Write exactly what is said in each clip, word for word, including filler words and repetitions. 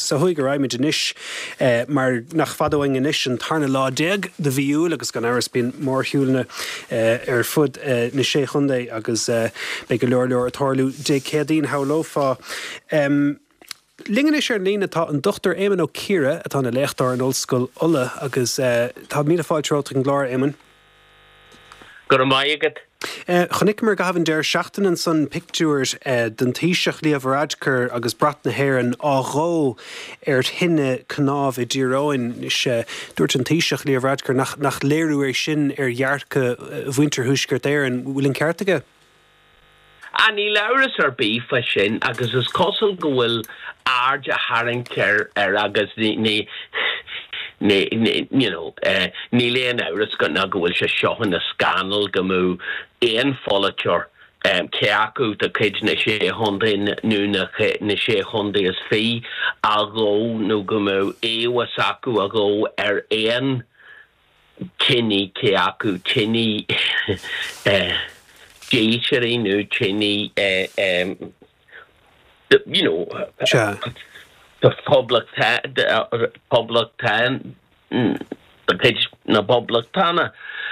sa hui go raimid inis mar nach fadóing inis an tarna lá déag de bhíú agus gan áras bín mór hiúlna ar fud na sé chundé agus be go leor leor atárlú dé cédín haulófa. Lingen is er lína tá an dochtar Éimeann Ó Chiara atá na leachtar an Ollscoil Ulla agus tá míle fáiltrót an glár Éimeann. Gur maigad. Chonig mar gahan der seachtain an son pictúrs den tíiseach Líamh Radcur agus brat na Héireann áró ar hinne cnáb I ddíróin is dúirt an tíiseach Líamh Radcur nach nach léirú ar sin ar dhearcha bhainterthúisgurt Éireann bhfuil an ceartaige? Ani lauras ar bífa sin agus is cosal go bhfuil ard a haranceir ar agus ní ní ní you know uh, ní léon áras go na go bhfuil se seohan na scanal go mú éon folateir um, ceacu de chuid na sé chundaí nó na na sé chundaí is fí agó nó go mú éhas acu agó ar éon tinní ceacu tinní uh, Jaishery nu chinny, uh, um, the, you know, sure. uh, the public ta- the uh, public tan, mm, the pitch na public tana.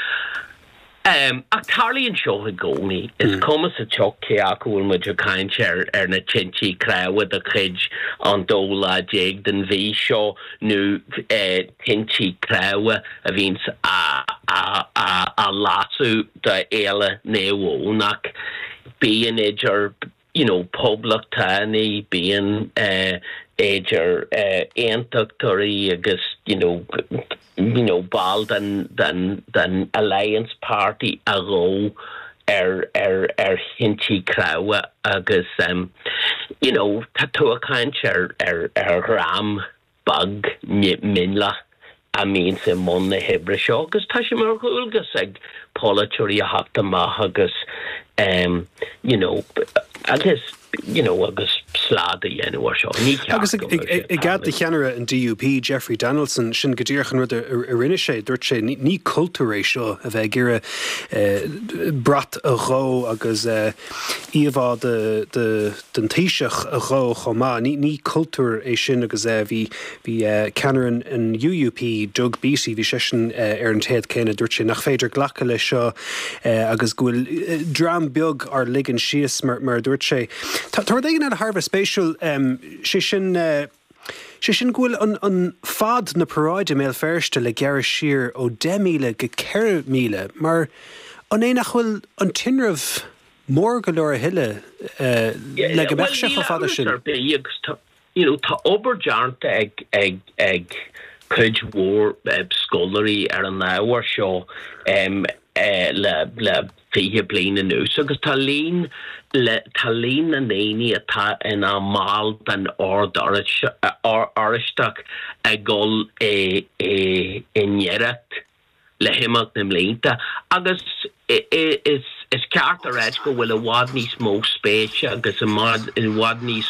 Um, Actarli and show goni is come as a chock keaku and with your kind share er na chinchi cry with the kidge on dola jig den v show new uh chinchi cry a vins a a a a lasso the ela ne wonak being edger you know public tani being uh edger uh introductory agus you know you know ball than than than Alliance Party a go er er er hinchi krawa agus um you know tattoo a kind er er er ram bug minla I mean se mon na hebre show agus tashimar hulgas ag polituri hatta ma agus um you know I guess you know agus slada yen war show ni agus I gat the cheanara in D U P Jeffrey Donaldson sin godíorchan rud a rinne sé dúirt sé ní cultúréis seo a bheith gira brat a ró agus íomhá de den tíiseach a ró chomá ní ní cultúr é sin agus bhí bhí ceanaran in U U P Doug Beattie bhí sé sin ar an téad céine dúirt sé nach féidir ghlacha le seo agus gúil dram beag ar ligan síos mar mar dúirt sé Tá dhéann ar Harvard Spatial sé sin sé sin gúil an fad na paráide mé ferste le gearra siar ó de míle go ceir míle mar an é nach bhfuil an tinrah mór go leor a hiile le go bheith se go fada sin. You know, tá oberjarnta ag ag ag chuid mhór scoláirí ar an náhar seo le le fihe bliana nús agus tá lín le tá lín na naine atá ina máil den ord áiristeach a gol é é inéireacht le himach na mlínta agus is is ceart a réid go bhfuil a bhád níos mó spéise agus a bhád níos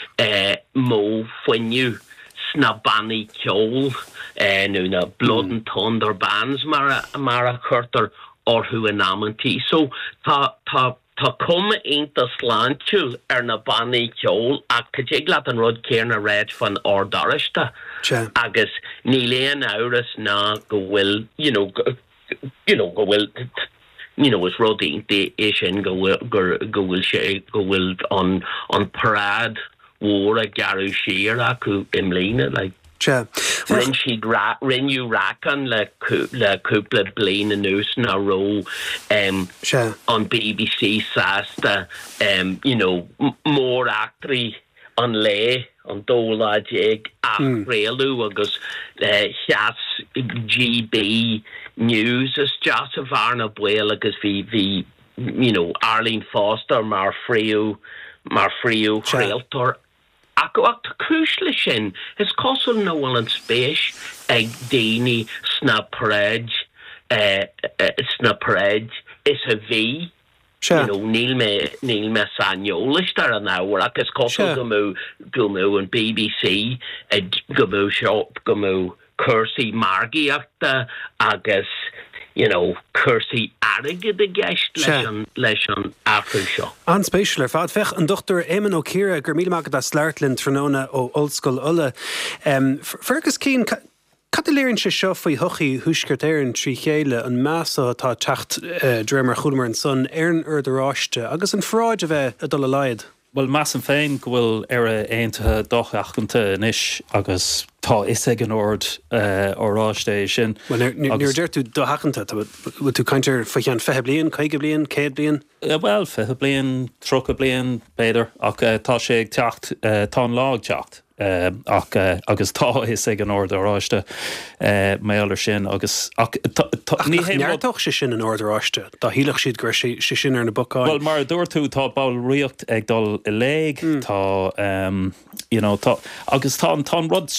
mó foiniu sna bannaí ceol nó na blood and thunder bands mar a mar a chuirtar orthú an amantí. So tá tá tá cuma ainta sláintiúil ar na bannaí ceol ach tá ag leat an rud céir na réid fan ordáiriste agus ní léon áras ná go bhfuil you know go, you know go bhfuil you know is rodínta é sin go bhfuil go bhfuil sé go bhfuil an an parad war a garu sheer acu imlina like Cha Rin she'd ra rin you rakan le le couple blain and news na row um Cha on B B C Sasta um you know m- more actry on lay on dola jig a réalú agus chas G B news is just a varna buil agus vi vi you know Arlene Foster mar frio mar frio realtor Ac o'r cwysle sin, hys cosol na wal yn spes ag deini sna parej, uh, uh, sna parej is a fi. Sure. You know, níl me níl me saniolis dar an awr ac ys cosol sure. Gymw gymw yn B B C ed gymw siop gymw cursi margi acta agus you know, cursi arige de gest leis leis an Afril seo. An spéisialar fad fech an Doctor Eamon Ó Ciara gur míle magad a Slartlin tróna ó Old School Ulla. Um, Fergus Keane, Cataléironn sé seo faoi hochaí thuisceart éireann trí chéile an measa atá teacht uh, dréimar chulamar an son éireann ar do ráiste, agus an fráid a bheith a dul a laiad. Well, mass an féin go bhfuil ar a aontathe dochachanta inis agus tá is ag an ord uh, ó ráiste sin. Well, níor deir tú dochachanta, bhfuil tú caintear faoi an fethe bliain, caige bliain, céad bliain? Uh, well, fethe bliain, trocha bliain, beidir, ach uh, tá sé ag teacht, uh, tá an lág teacht. Uh, ach, uh, agus tá is ag an ord ó ráiste uh, méallar sin agus ach, ta, ta, ach, ach neartóch sé sin an ord ó ráiste tá hílach siad gur sé sin ar na bocáin. Well, mar dúir tú tá bail riocht ag dul i léig mm. tá um, you know, tá agus tá tá an rud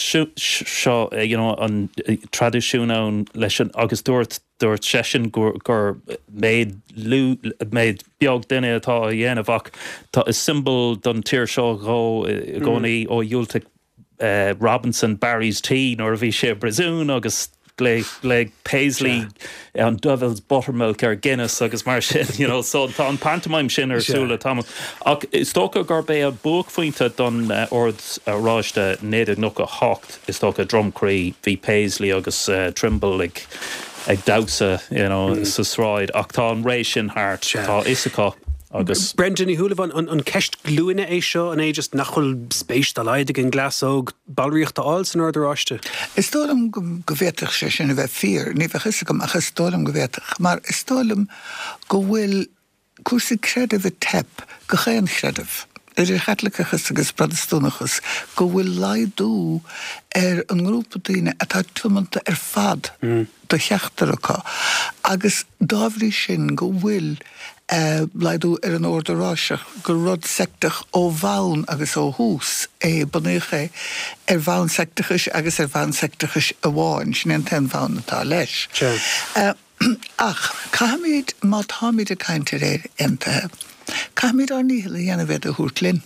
seo uh, you know, an uh, tradiisiúna leis an agus dúirt dúirt sesin gur, gur méid lú méid beag duine atá a dhéanamh tá is symbol don tíir seo gó uh, gcónaí ó dúilteach uh, Robinson Barry's tea nor a bhí sé Brazún agus le le Paisley yeah. an Devil's Buttermilk ar Guinness agus mar sin, you know, so tá an pantomime sin ar súla tam. Ach is tócha gur bé a bóg faointe don uh, ord uh, ráiste néad nó a hocht is tócha drumcree hí Paisley agus uh, Trimble ag ag dausa, you know, mm. sa sráid ach tá an rééis sin hart yeah. tá isacá agus Brendan í thuúlah an an ceist glúine é seo an é just nachfuil spéis dá leidig an glasóg ballríocht áil san ord ráiste. Is tólam go bhhéiteach sé sin a bheith fír, ní bheith isagam ach is tólam go bhhéiteach, mar is tólam go bhfuil cuasa creadamh a tep go chéan creadamh. Er is chatlicachas agus pradastúnachas go bhfuil laidú ar an grúpa daoine atá tumananta ar fad mm. do cheachtarachá agus dábhrí sin go bhfuil Uh, laidú ar an ordaráiseach go rud sectach ó bhain agus ó hús é bunéché ar bhain sectachas agus ar bhain sectachas a bháin sin an ten bhain atá leis. Sure. Uh, ach, caimid má táimid a caintear éir entathe. Caimid ar níhil a dhéanamh a thuirtlinn.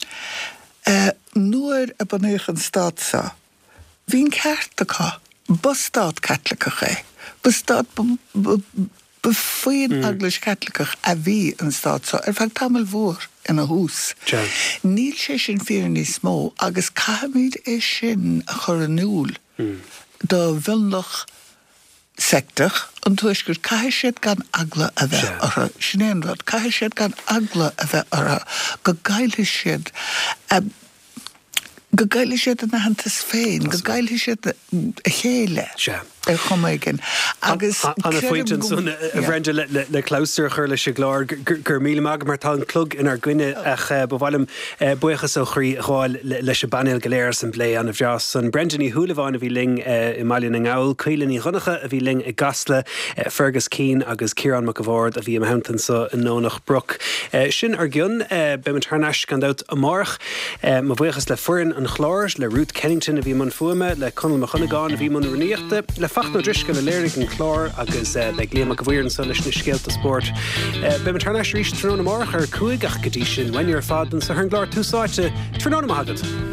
Uh, nuair a bunéchan státsa, bhín ceartachá, ba stát catlicach é, ba stát befuin mm. aglas catlicach a bhí an státsa ar fag tamil mhór in a hús. Yeah. Níl sé sin fír ní smó agus caimid é sin a chur an núl mm. do bhilnach sectach an tuisgur caiir siad gan agla a bheith yeah. ar a sinnéanrad caiir siad gan agla a bheith ar a go gaiile siad a go gaiile siad an hantas féin, go gaiile siad a chéile ar chumaigin. Agus Anna Fuinton son a bhrenda le cláustar chuir le sé glár gur míle mag mar tá an clog in ar gcuine ach bhhailm buchas ó chuí gháil leis a banil goléir san blé an bhreas san Brendan í thuúlaháin a bhí ling i Mailean an Ghail, Caoilinn í Runnacha a bhí ling i Gasla, Fergus Keane agus Ciarán McAvard a bhí am Hampton sa in Nónach Brook. Sin ar gion be man tarnas gandát amárach má buchas le furin an chláir le Ruth Kennington a bhí man fuama, le Conal McConaghan a bhí man runíochta, le fach nó drisca le léirigh an chlár agus le Gléam McAvoirin sa leis na scéalta sport. Be man tarnas ríist tróna amárach ar cuaig ach go dtí sin, when ar fad an sa hern glár túsáite tróna magad.